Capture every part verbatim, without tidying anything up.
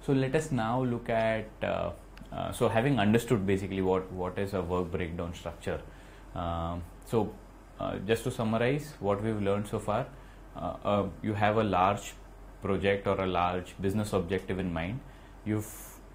So let us now look at, uh, uh, so having understood basically what, what is a work breakdown structure. Um, so uh, just to summarize what we've learned so far, uh, uh, you have a large project or a large business objective in mind. You've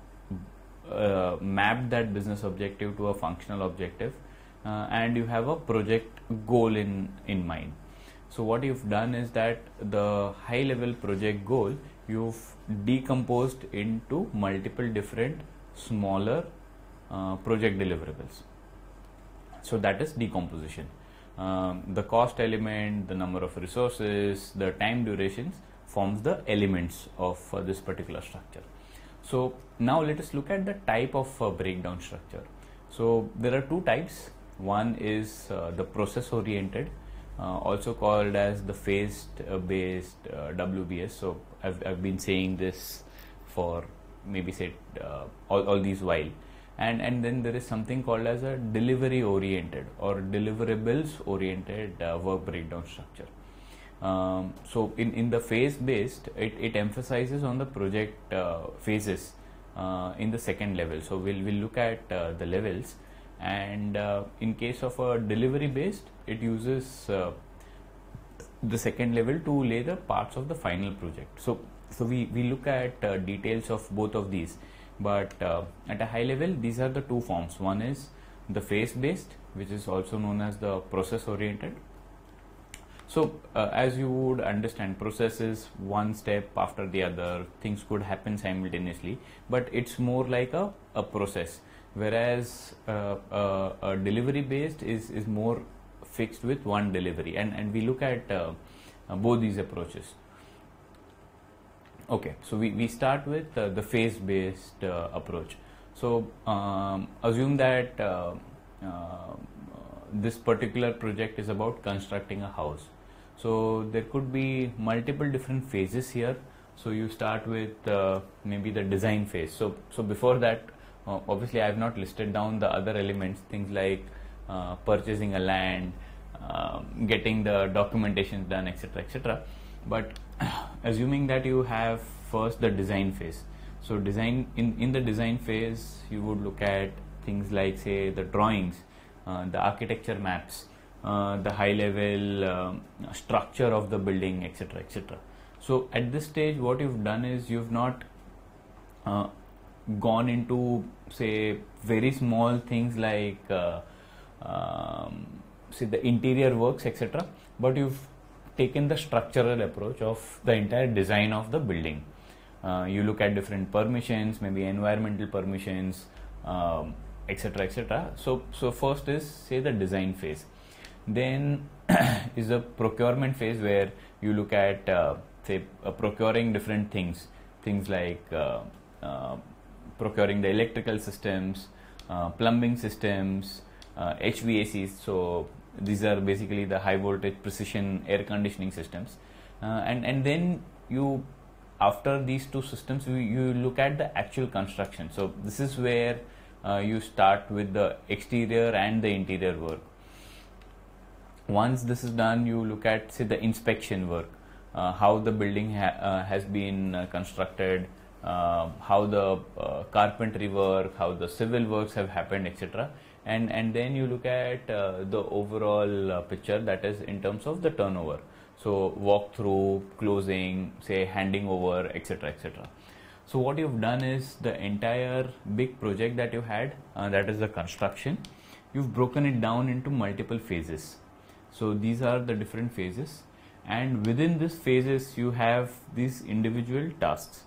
uh, mapped that business objective to a functional objective, uh, and you have a project goal in, in mind. So what you've done is that the high level project goal you've decomposed into multiple different smaller uh, project deliverables. So that is decomposition. Um, the cost element, the number of resources, the time durations forms the elements of uh, this particular structure. So now let us look at the type of uh, breakdown structure. So there are two types. One is uh, the process oriented, Uh, also called as the phased uh, based uh, W B S. So I've, I've been saying this for maybe say uh, all, all these while, and and then there is something called as a delivery oriented or deliverables oriented uh, work breakdown structure. Um, so in, in the phase based, it, it emphasizes on the project uh, phases uh, in the second level. So we'll, we'll look at uh, the levels. And uh, in case of a delivery based, it uses uh, the second level to lay the parts of the final project. So, so we, we look at uh, details of both of these, but uh, at a high level, these are the two forms. One is the phase based, which is also known as the process oriented. So uh, as you would understand, process is one step after the other, things could happen simultaneously, but it's more like a, a process. Whereas uh, uh, uh, delivery based is, is more fixed with one delivery, and, and we look at uh, uh, both these approaches. Okay, so we, we start with uh, the phase based uh, approach. So um, assume that uh, uh, this particular project is about constructing a house. So there could be multiple different phases here. So you start with uh, maybe the design phase. So, so before that, Uh, obviously I have not listed down the other elements, things like uh, purchasing a land, uh, getting the documentation done, etc, etc. But assuming that you have first the design phase. So design in, in the design phase, you would look at things like, say, the drawings, uh, the architecture maps, uh, the high level um, structure of the building, etc, etc. So at this stage, what you've done is you've not uh, gone into, say, very small things like uh, um, say the interior works, etc, but you've taken the structural approach of the entire design of the building. Uh, you look at different permissions, maybe environmental permissions, um, etc, etc. So so first is, say, the design phase. Then is the procurement phase, where you look at uh, say uh, procuring different things, things like uh, uh, procuring the electrical systems, uh, plumbing systems, uh, H V A Cs. So these are basically the high voltage precision air conditioning systems. Uh, and, and then you, after these two systems, you, you look at the actual construction. So this is where uh, you start with the exterior and the interior work. Once this is done, you look at, say, the inspection work, uh, how the building ha uh, has been uh, constructed, Uh, how the uh, carpentry work, how the civil works have happened, et cetera. And and then you look at uh, the overall uh, picture, that is in terms of the turnover. So walkthrough, closing, say handing over, et cetera, et cetera. So what you've done is the entire big project that you had, uh, that is the construction, you've broken it down into multiple phases. So these are the different phases, and within these phases you have these individual tasks.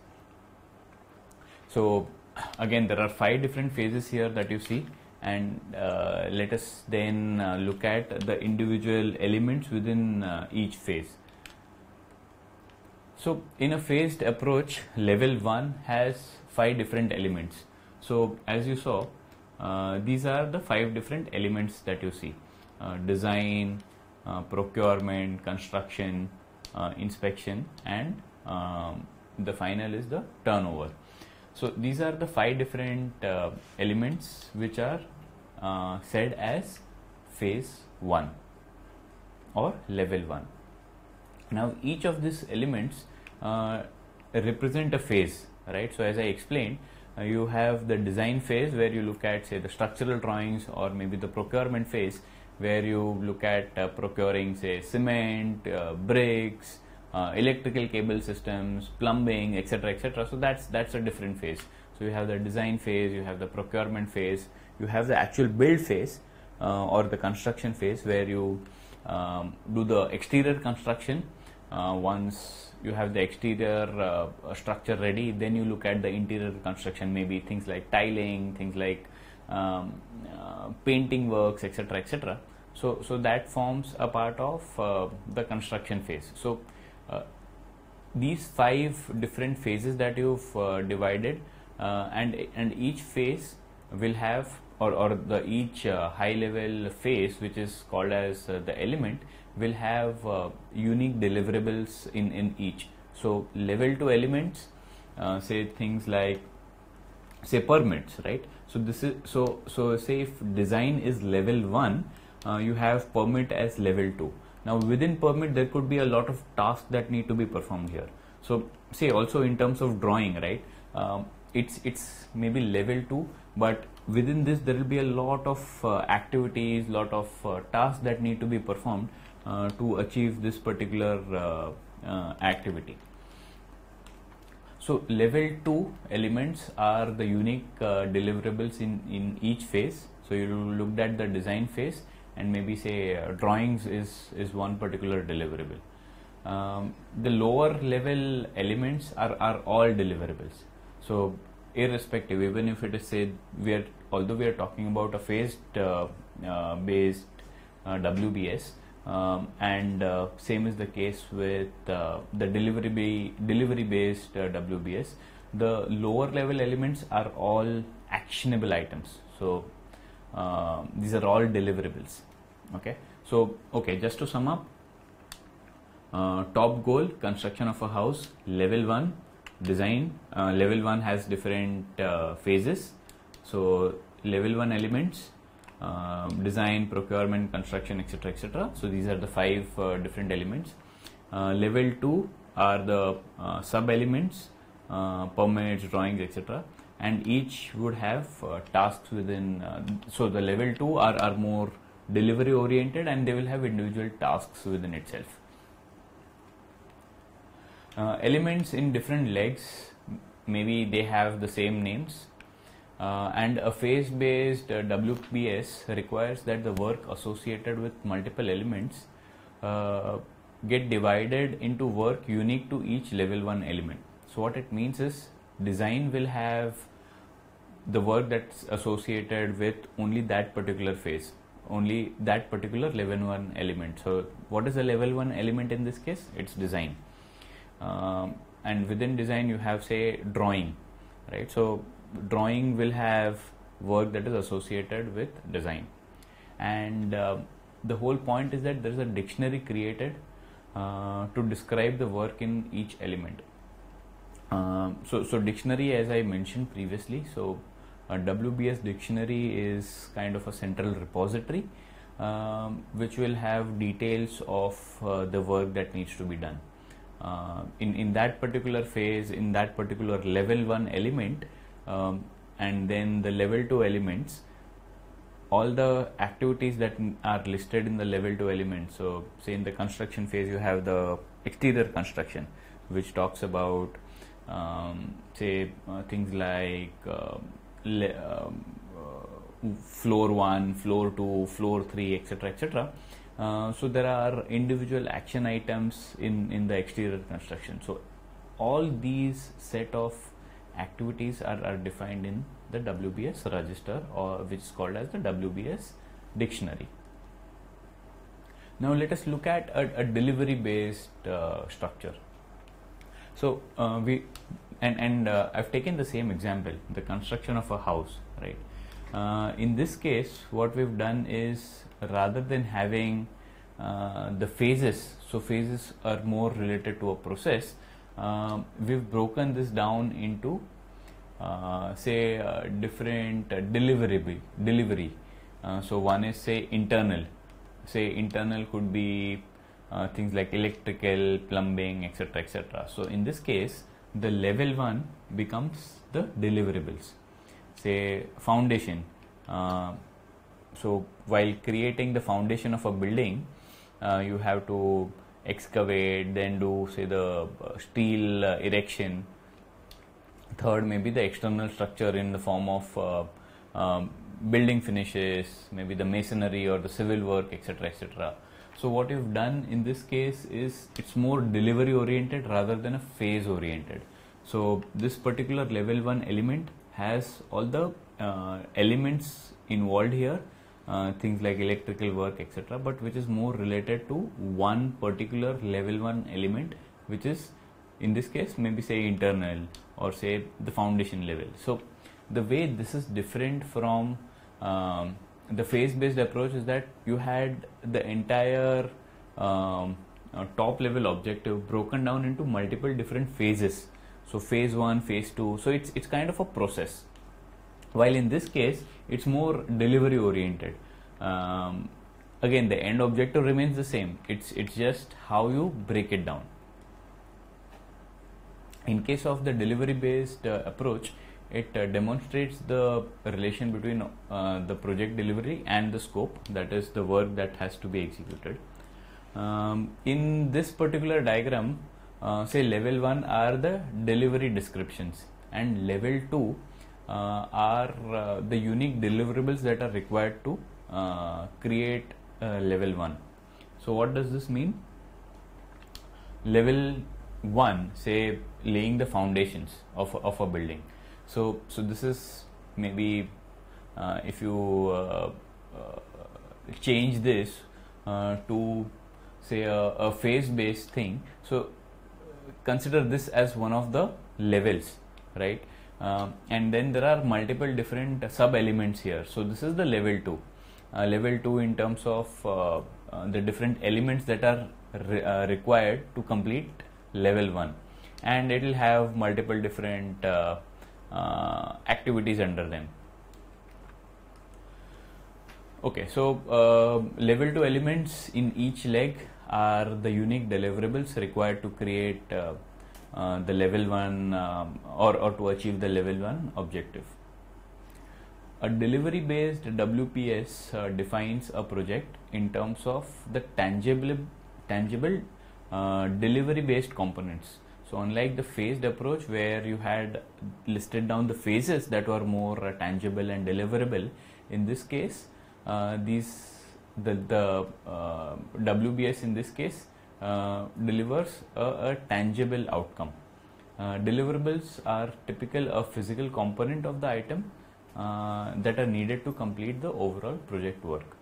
So again, there are five different phases here that you see, and uh, let us then uh, look at the individual elements within uh, each phase. So in a phased approach, level one has five different elements. So as you saw, uh, these are the five different elements that you see: uh, design, uh, procurement, construction, uh, inspection, and um, the final is the turnover. So these are the five different uh, elements which are uh, said as phase one or level one. Now each of these elements uh, represent a phase right? So as I explained, uh, you have the design phase where you look at, say, the structural drawings, or maybe the procurement phase where you look at uh, procuring, say, cement, uh, bricks, uh, electrical cable systems, plumbing, etc, etc. So that's that's a different phase. So you have the design phase, you have the procurement phase, you have the actual build phase, uh, or the construction phase, where you um, do the exterior construction. Uh, once you have the exterior uh, structure ready, then you look at the interior construction, maybe things like tiling, things like um, uh, painting works, etc, etc. So, so that forms a part of uh, the construction phase. So uh, these five different phases that you've uh, divided, uh, and and each phase will have, or, or the each uh, high level phase, which is called as uh, the element, will have uh, unique deliverables in, in each. So level two elements, uh, say things like, say, permits, right? So this is, so, so say if design is level one, uh, you have permit as level two. Now within permit there could be a lot of tasks that need to be performed here. So say also in terms of drawing, right? Um, it's, it's maybe level two, but within this there will be a lot of uh, activities, lot of uh, tasks that need to be performed uh, to achieve this particular uh, uh, activity. So level two elements are the unique uh, deliverables in, in each phase. So you looked at the design phase, and maybe say uh, drawings is, is one particular deliverable. Um, the lower level elements are, are all deliverables. So irrespective, even if it is, say, we are, although we are talking about a phased uh, uh, based uh, W B S, um, and uh, same is the case with uh, the delivery delivery based uh, W B S, the lower level elements are all actionable items. So uh, these are all deliverables. Okay, so okay, just to sum up, uh, top goal, construction of a house, level one, design. Uh, level one has different uh, phases. So level one elements, uh, design, procurement, construction, etc, etc. So these are the five uh, different elements. Uh, level two are the uh, sub elements, uh, permits, drawings, etc, and each would have uh, tasks within. Uh, so the level two are, are more delivery oriented, and they will have individual tasks within itself. Uh, elements in different legs, maybe they have the same names, uh, and a phase based uh, W B S requires that the work associated with multiple elements uh, get divided into work unique to each level one element. So what it means is, design will have the work that's associated with only that particular phase, only that particular level one element. So what is a level one element in this case? It's design. Um, and within design you have, say, drawing, right? So drawing will have work that is associated with design, and uh, the whole point is that there is a dictionary created uh, to describe the work in each element. Um, so, so dictionary, as I mentioned previously, so a W B S dictionary is kind of a central repository um, which will have details of uh, the work that needs to be done. Uh, in, in that particular phase, in that particular level one element, um, and then the level two elements, all the activities that are listed in the level two element. So say in the construction phase you have the exterior construction, which talks about um, say uh, things like uh, le um, uh, floor one, floor two, floor three, etc, etc. Uh, so there are individual action items in, in the exterior construction. So all these set of activities are, are defined in the W B S register, or which is called as the W B S dictionary. Now let us look at a, a delivery based uh, structure. So uh, we and, and uh, I've taken the same example, the construction of a house, right? Uh, in this case, what we've done is, rather than having uh, the phases, so phases are more related to a process, um, we've broken this down into uh, say uh, different uh, deliverable delivery. Uh, so one is, say, internal. Say internal could be uh, things like electrical, plumbing, etc, etc. So in this case, the level one becomes the deliverables. Say foundation. Uh, so while creating the foundation of a building, uh, you have to excavate, then do say the uh, steel uh, erection. Third, maybe the external structure in the form of uh, um, building finishes, maybe the masonry or the civil work, etc, et cetera. So what you've done in this case is it's more delivery oriented rather than a phase oriented. So this particular level one element has all the uh, elements involved here, uh, things like electrical work, et cetera, but which is more related to one particular level one element, which is in this case maybe say internal or say the foundation level. So the way this is different from um, the phase based approach is that you had the entire um, uh, top level objective broken down into multiple different phases. So phase one, phase two, so it's it's kind of a process, while in this case it's more delivery oriented. Um, again, the end objective remains the same, it's it's just how you break it down. In case of the delivery based uh, approach, it uh, demonstrates the relation between uh, the project delivery and the scope, that is the work that has to be executed. Um, in this particular diagram, uh, say level one are the delivery descriptions and level two uh, are uh, the unique deliverables that are required to uh, create uh, level one. So what does this mean? Level one, say laying the foundations of, of a building. So, so this is maybe uh, if you uh, uh, change this uh, to say a, a phase based thing, so consider this as one of the levels, right? Um, and then there are multiple different sub elements here. So this is the level two. Uh, level two in terms of uh, uh, the different elements that are re uh, required to complete level one, and it will have multiple different uh, uh, activities under them. Okay, so uh, level two elements in each leg are the unique deliverables required to create uh, uh, the level one um, or, or to achieve the level one objective. A delivery based W P S uh, defines a project in terms of the tangible tangible uh, delivery based components. So unlike the phased approach where you had listed down the phases that were more uh, tangible and deliverable, in this case uh, these the, the uh, W B S in this case uh, delivers a, a tangible outcome. Uh, deliverables are typical a physical component of the item uh, that are needed to complete the overall project work.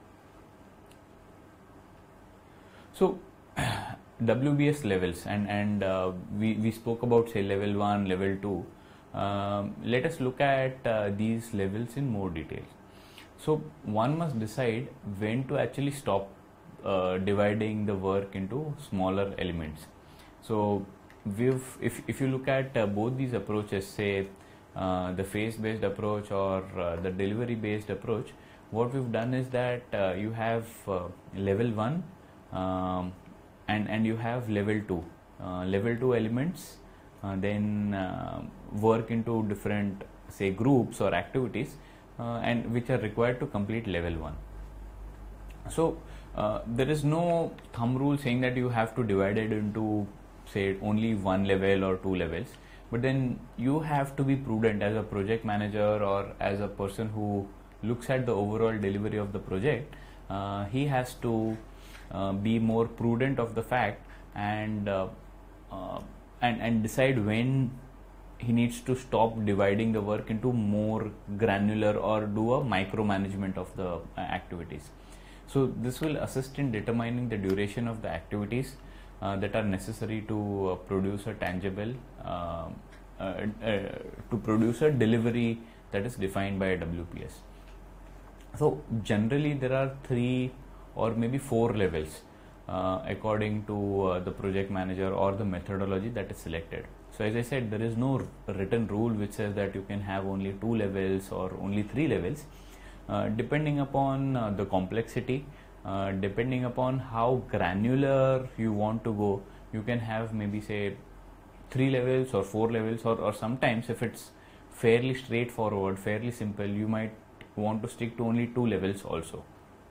So W B S levels, and and uh, we, we spoke about say level one, level two. Um, let us look at uh, these levels in more detail. So one must decide when to actually stop uh, dividing the work into smaller elements. So we've if, if you look at uh, both these approaches, say uh, the phase based approach or uh, the delivery based approach, what we've done is that uh, you have uh, level one um, and and you have level two. Uh, level two elements uh, then uh, work into different say groups or activities uh, and which are required to complete level one. So uh, there is no thumb rule saying that you have to divide it into say only one level or two levels, but then you have to be prudent as a project manager or as a person who looks at the overall delivery of the project. Uh, he has to uh, be more prudent of the fact and uh, uh, and and decide when he needs to stop dividing the work into more granular or do a micromanagement of the uh, activities. So this will assist in determining the duration of the activities uh, that are necessary to uh, produce a tangible uh, uh, uh, to produce a delivery that is defined by a W P S. So generally there are three or maybe four levels uh, according to uh, the project manager or the methodology that is selected. So as I said, there is no written rule which says that you can have only two levels or only three levels. Uh, depending upon uh, the complexity, uh, depending upon how granular you want to go, you can have maybe say three levels or four levels, or, or sometimes if it's fairly straightforward, fairly simple, you might want to stick to only two levels also.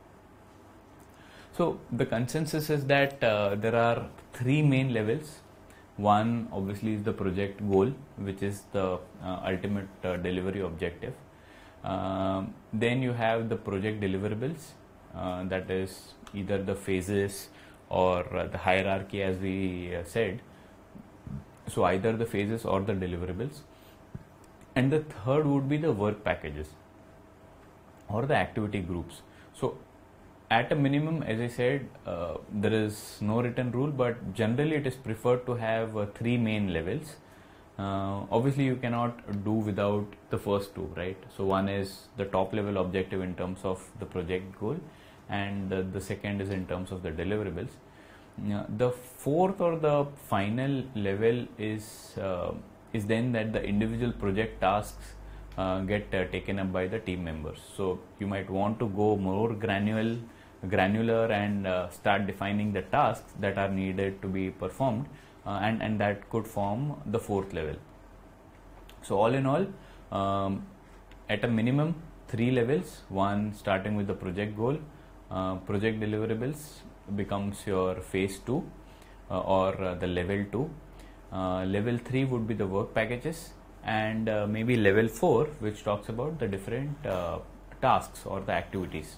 So the consensus is that uh, there are three main levels. One obviously is the project goal, which is the uh, ultimate uh, delivery objective. Um, then you have the project deliverables, uh, that is either the phases or uh, the hierarchy, as we uh, said. So either the phases or the deliverables. And the third would be the work packages or the activity groups. So at a minimum, as I said, uh, there is no written rule, but generally it is preferred to have uh, three main levels. Uh, obviously you cannot do without the first two, right? So one is the top level objective in terms of the project goal, and uh, the second is in terms of the deliverables. Uh, the fourth or the final level is uh, is then that the individual project tasks uh, get uh, taken up by the team members. So you might want to go more granular granular and uh, start defining the tasks that are needed to be performed, uh, and and that could form the fourth level. So all in all, um, at a minimum three levels, one starting with the project goal, uh, project deliverables becomes your phase two, uh, or uh, the level two. Uh, level three would be the work packages, and uh, maybe level four, which talks about the different uh, tasks or the activities.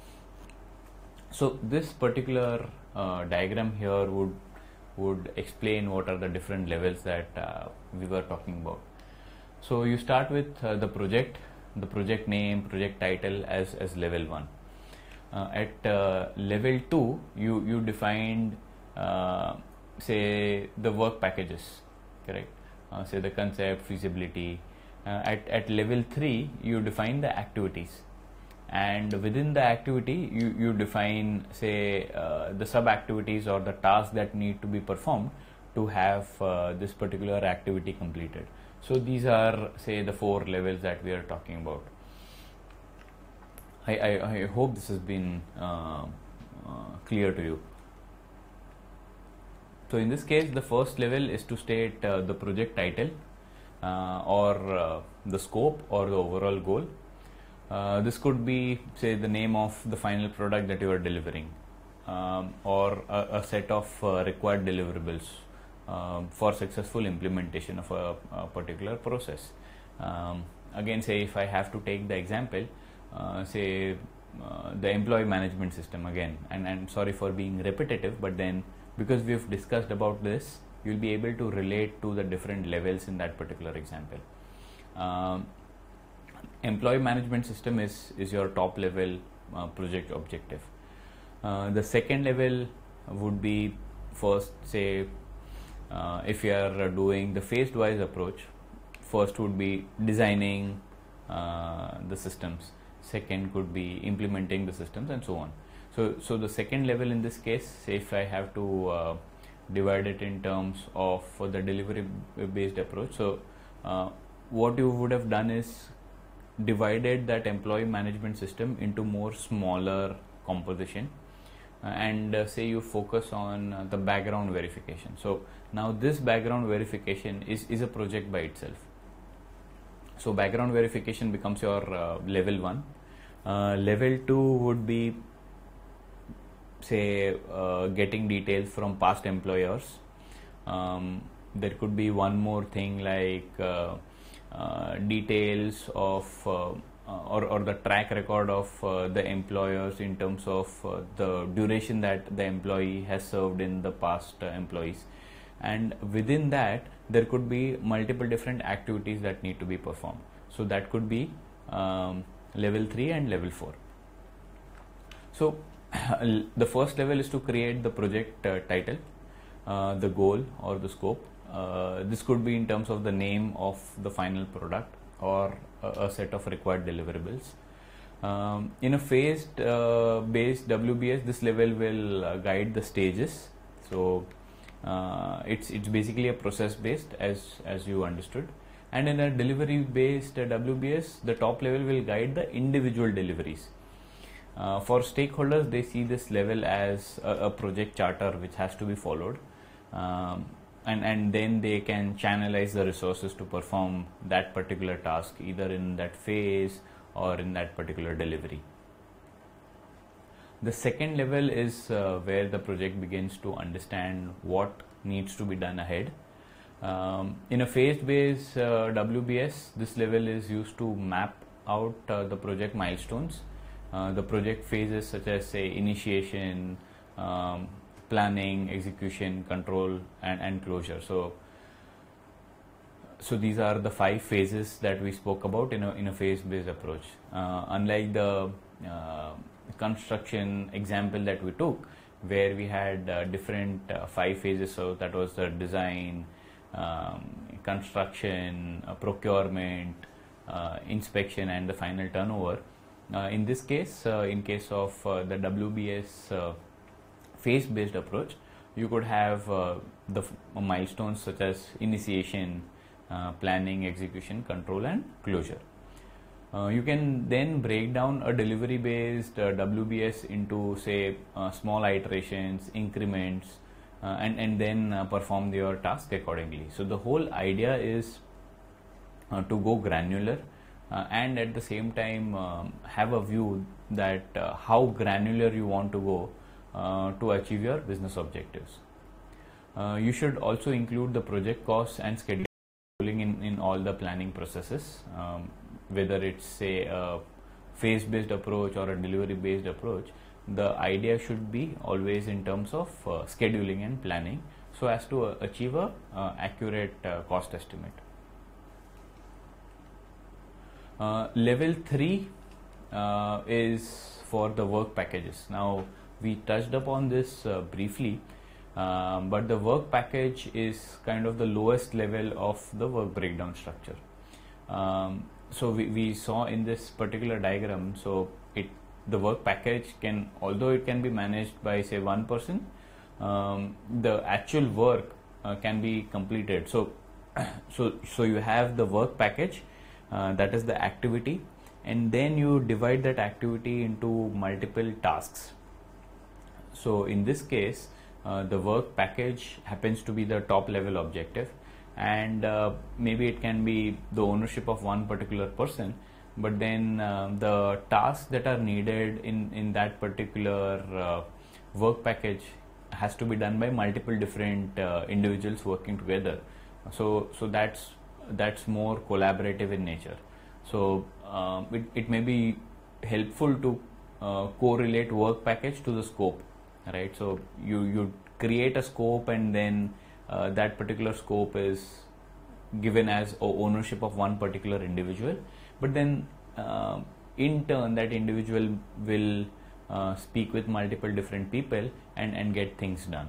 So this particular uh, diagram here would would explain what are the different levels that uh, we were talking about. So you start with uh, the project, the project name, project title as as level one. Uh, at uh, level two, you you defined uh, say the work packages, correct? Uh, say the concept, feasibility. Uh, at at level three, you define the activities. And within the activity, you, you define, say, uh, the sub-activities or the tasks that need to be performed to have uh, this particular activity completed. So these are, say, the four levels that we are talking about. I, I, I hope this has been uh, uh, clear to you. So in this case, the first level is to state uh, the project title uh, or uh, the scope or the overall goal. Uh, this could be, say, the name of the final product that you are delivering, um, or a, a set of uh, required deliverables um, for successful implementation of a, a particular process. Um, again, say if I have to take the example, uh, say uh, the employee management system again, and I'm sorry for being repetitive, but then because we've discussed about this, you'll be able to relate to the different levels in that particular example. Um, Employee management system is, is your top level uh, project objective. Uh, the second level would be, first, say, uh, if you are doing the phased wise approach, first would be designing uh, the systems, second could be implementing the systems, and so on. So, so the second level in this case, say if I have to uh, divide it in terms of uh, the delivery based approach, so uh, what you would have done is divided that employee management system into more smaller composition, uh, and uh, say you focus on uh, the background verification. So now this background verification is, is a project by itself. So background verification becomes your uh, level one. Uh, level two would be, say, uh, getting details from past employers. Um, there could be one more thing like uh, Uh, details of uh, uh, or, or the track record of uh, the employers in terms of uh, the duration that the employee has served in the past uh, employees, and within that there could be multiple different activities that need to be performed. So that could be um, level three and level four. So the first level is to create the project uh, title, uh, the goal or the scope. Uh, this could be in terms of the name of the final product or a, a set of required deliverables. Um, in a phased uh, based W B S, this level will uh, guide the stages. So uh, it's it's basically a process based, as as you understood. And in a delivery based uh, W B S, the top level will guide the individual deliveries. Uh, for stakeholders, they see this level as a, a project charter which has to be followed. Um, and, and then they can channelize the resources to perform that particular task either in that phase or in that particular delivery. The second level is uh, where the project begins to understand what needs to be done ahead. Um, in a phase-based uh, W B S, this level is used to map out uh, the project milestones, uh, the project phases such as say initiation, um, planning, execution, control, and, and closure. So, so these are the five phases that we spoke about in a, in a phase-based approach. Uh, unlike the uh, construction example that we took, where we had uh, different uh, five phases, so that was the design, um, construction, uh, procurement, uh, inspection, and the final turnover. Uh, in this case, uh, in case of uh, the W B S uh, phase-based approach, you could have uh, the f milestones such as initiation, uh, planning, execution, control, and closure. Uh, you can then break down a delivery-based uh, W B S into say uh, small iterations, increments, uh, and, and then uh, perform your task accordingly. So the whole idea is uh, to go granular uh, and at the same time um, have a view that uh, how granular you want to go uh, to achieve your business objectives. Uh, you should also include the project costs and scheduling in, in all the planning processes. Um, whether it's say a phase-based approach or a delivery-based approach, the idea should be always in terms of uh, scheduling and planning so as to uh, achieve a uh, accurate uh, cost estimate. Uh, level three uh, is for the work packages. Now we touched upon this uh, briefly, um, but the work package is kind of the lowest level of the work breakdown structure. Um, so we, we saw in this particular diagram, so it the work package can, although it can be managed by say one person, um, the actual work uh, can be completed. So so so you have the work package, uh, that is the activity, and then you divide that activity into multiple tasks. So in this case, uh, the work package happens to be the top level objective, and uh, maybe it can be the ownership of one particular person, but then uh, the tasks that are needed in in that particular uh, work package has to be done by multiple different uh, individuals working together. So so that's that's more collaborative in nature. So uh, it, it may be helpful to uh, correlate work package to the scope, right? So you you create a scope, and then Uh, that particular scope is given as ownership of one particular individual, but then uh, in turn that individual will uh, speak with multiple different people and, and get things done.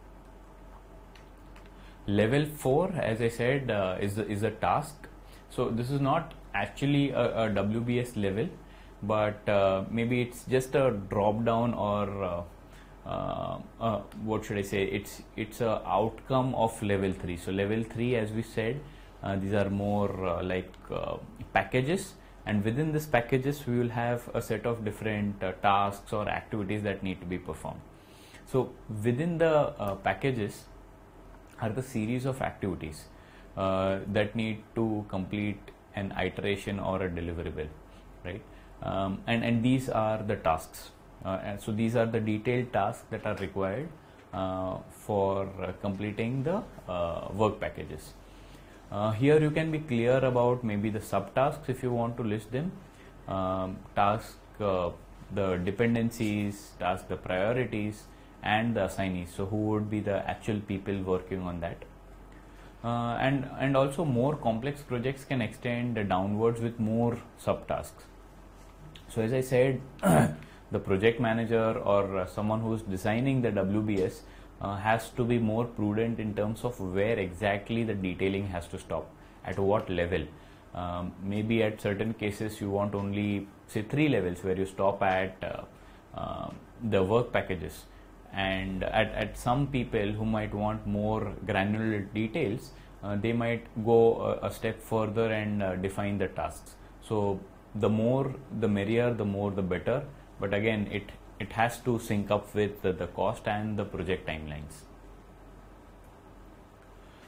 Level four, as I said, uh, is, is a task. So this is not actually a, a W B S level, but uh, maybe it's just a drop down or uh, Uh, uh, what should I say, it's it's a outcome of level three. So level three, as we said, uh, these are more uh, like uh, packages, and within this packages we will have a set of different uh, tasks or activities that need to be performed. So within the uh, packages are the series of activities uh, that need to complete an iteration or a deliverable, right? Um, and and these are the tasks. Uh, and so these are the detailed tasks that are required uh, for uh, completing the uh, work packages. Uh, here you can be clear about maybe the subtasks if you want to list them, um, task, uh, the dependencies, task, the priorities, and the assignees. So who would be the actual people working on that? Uh, and and also more complex projects can extend downwards with more subtasks. So as I said. The project manager or uh, someone who is designing the W B S uh, has to be more prudent in terms of where exactly the detailing has to stop, at what level. Um, maybe at certain cases you want only say three levels where you stop at uh, uh, the work packages, and at, at some people who might want more granular details, uh, they might go a, a step further and uh, define the tasks. So the more the merrier, the more the better. But again, it, it has to sync up with the, the cost and the project timelines.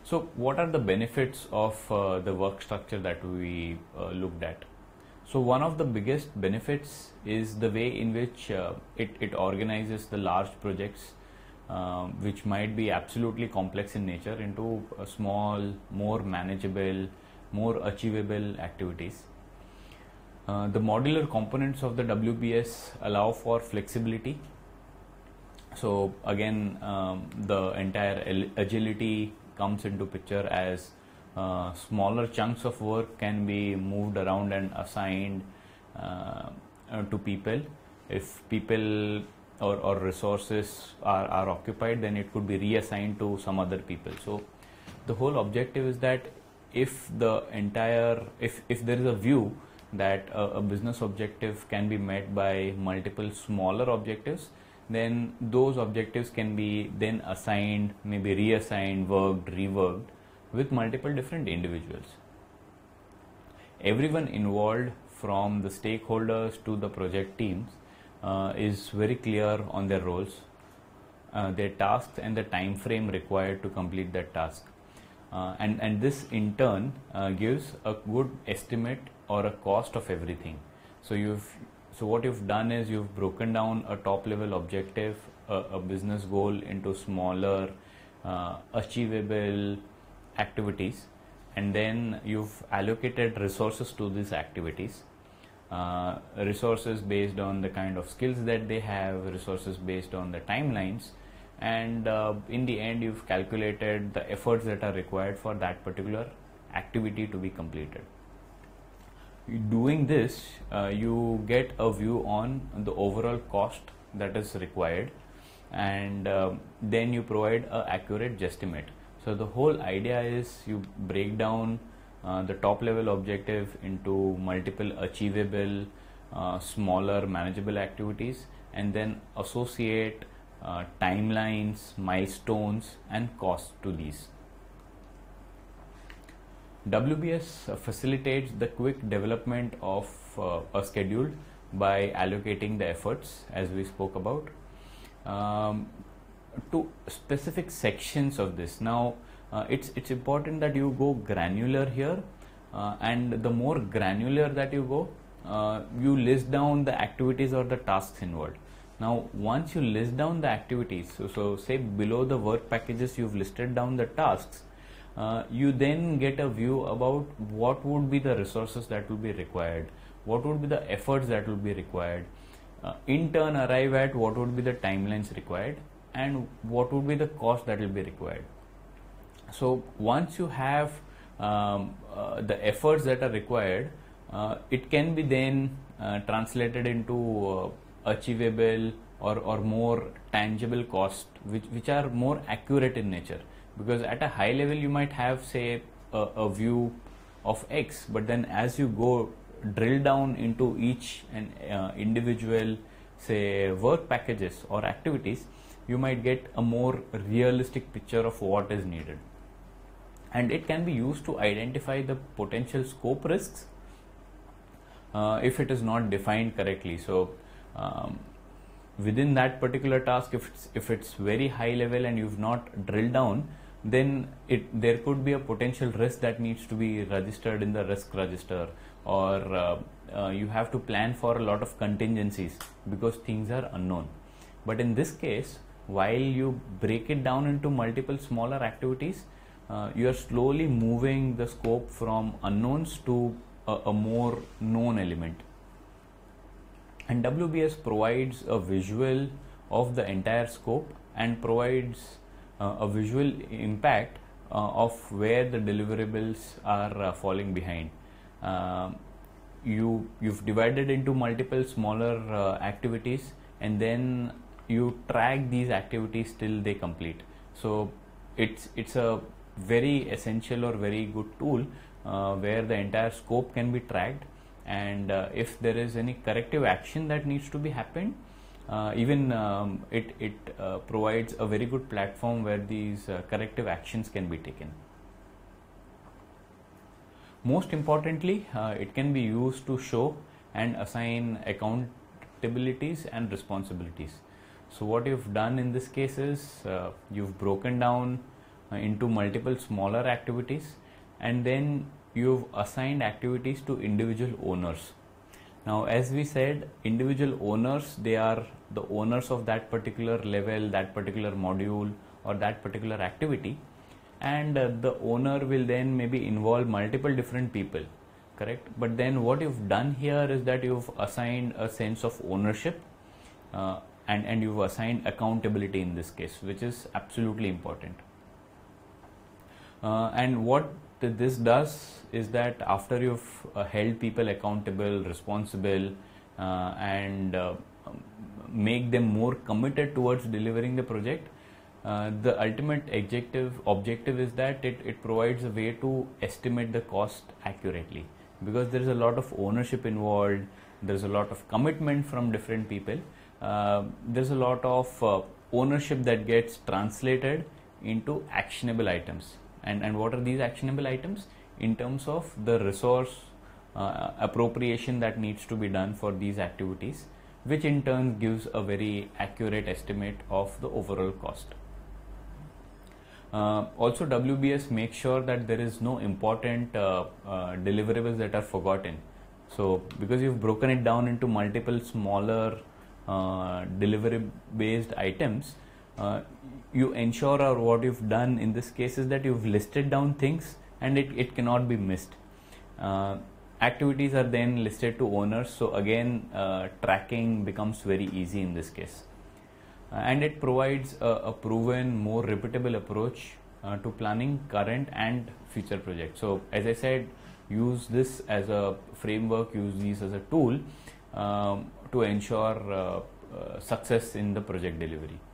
So what are the benefits of uh, the work structure that we uh, looked at? So one of the biggest benefits is the way in which uh, it, it organizes the large projects, um, which might be absolutely complex in nature, into a small, more manageable, more achievable activities. Uh, the modular components of the W B S allow for flexibility. So again, um, the entire agility comes into picture, as uh, smaller chunks of work can be moved around and assigned uh, uh, to people. If people or, or resources are, are occupied, then it could be reassigned to some other people. So the whole objective is that if the entire, if, if there is a view that a, a business objective can be met by multiple smaller objectives, then those objectives can be then assigned, maybe reassigned, worked, reworked with multiple different individuals. Everyone involved, from the stakeholders to the project teams, uh, is very clear on their roles, uh, their tasks and the time frame required to complete that task. Uh, and, and this in turn uh, gives a good estimate or a cost of everything. So you've So what you've done is you've broken down a top level objective, a, a business goal, into smaller uh, achievable activities, and then you've allocated resources to these activities. Uh, resources based on the kind of skills that they have, resources based on the timelines, and uh, in the end you've calculated the efforts that are required for that particular activity to be completed. Doing this, uh, you get a view on the overall cost that is required, and uh, then you provide an accurate guesstimate. So the whole idea is you break down uh, the top level objective into multiple achievable, uh, smaller manageable activities, and then associate uh, timelines, milestones and costs to these. W B S facilitates the quick development of uh, a schedule by allocating the efforts, as we spoke about, um, to specific sections of this. Now, uh, it's it's important that you go granular here, uh, and the more granular that you go, uh, you list down the activities or the tasks involved. Now, once you list down the activities, so, so say below the work packages, you've listed down the tasks. Uh, you then get a view about what would be the resources that will be required, what would be the efforts that will be required, uh, in turn arrive at what would be the timelines required and what would be the cost that will be required. So once you have um, uh, the efforts that are required, uh, it can be then uh, translated into uh, achievable or, or more tangible cost, which, which are more accurate in nature. Because at a high level you might have, say, a, a view of X, but then as you go drill down into each and uh, individual, say, work packages or activities, you might get a more realistic picture of what is needed. And it can be used to identify the potential scope risks uh, if it is not defined correctly. So um, within that particular task, if it's, if it's very high level and you've not drilled down, then it there could be a potential risk that needs to be registered in the risk register, or uh, uh, you have to plan for a lot of contingencies because things are unknown. But in this case, while you break it down into multiple smaller activities, uh, you are slowly moving the scope from unknowns to a, a more known element. And W B S provides a visual of the entire scope and provides uh, a visual impact uh, of where the deliverables are uh, falling behind. Uh, you you've divided into multiple smaller uh, activities, and then you track these activities till they complete. So it's it's a very essential or very good tool uh, where the entire scope can be tracked, and uh, if there is any corrective action that needs to be happened, uh, even um, it, it uh, provides a very good platform where these uh, corrective actions can be taken. Most importantly, uh, it can be used to show and assign accountabilities and responsibilities. So what you've done in this case is uh, you've broken down uh, into multiple smaller activities, and then you've assigned activities to individual owners. Now, as we said, individual owners, they are the owners of that particular level, that particular module, or that particular activity, and uh, the owner will then maybe involve multiple different people, correct? But then what you've done here is that you've assigned a sense of ownership, uh, and, and you've assigned accountability in this case, which is absolutely important. Uh, and what this does is that after you've uh, held people accountable, responsible, uh, and uh, make them more committed towards delivering the project, uh, the ultimate objective objective is that it, it provides a way to estimate the cost accurately, because there is a lot of ownership involved, there is a lot of commitment from different people, uh, there's a lot of uh, ownership that gets translated into actionable items. And, and what are these actionable items? In terms of the resource uh, appropriation that needs to be done for these activities, which in turn gives a very accurate estimate of the overall cost. Uh, also, W B S makes sure that there is no important uh, uh, deliverables that are forgotten. So, because you've broken it down into multiple smaller uh, delivery based items, uh, you ensure, or what you've done in this case is that you've listed down things and it, it cannot be missed. Uh, activities are then listed to owners, so again uh, tracking becomes very easy in this case. Uh, and it provides a, a proven, more repeatable approach uh, to planning current and future projects. So as I said, use this as a framework, use these as a tool um, to ensure uh, uh, success in the project delivery.